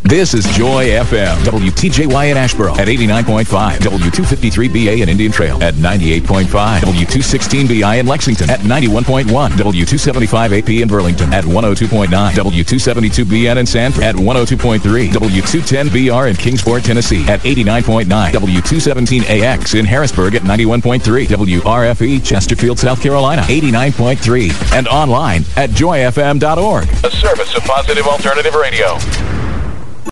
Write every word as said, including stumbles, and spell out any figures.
This is Joy F M, W T J Y in Asheboro at eighty-nine point five, W two fifty-three B A in Indian Trail at ninety-eight point five, W two sixteen B I in Lexington at ninety-one point one, W two seventy-five A P in Burlington at one oh two point nine, W two seventy-two B N in Sanford at one oh two point three, W two ten B R in Kingsport, Tennessee at eighty-nine point nine, W two seventeen A X in Harrisburg at ninety-one point three, W R F E Chesterfield, South Carolina eighty-nine point three, and online at joy f m dot org. A service of Positive Alternative Radio.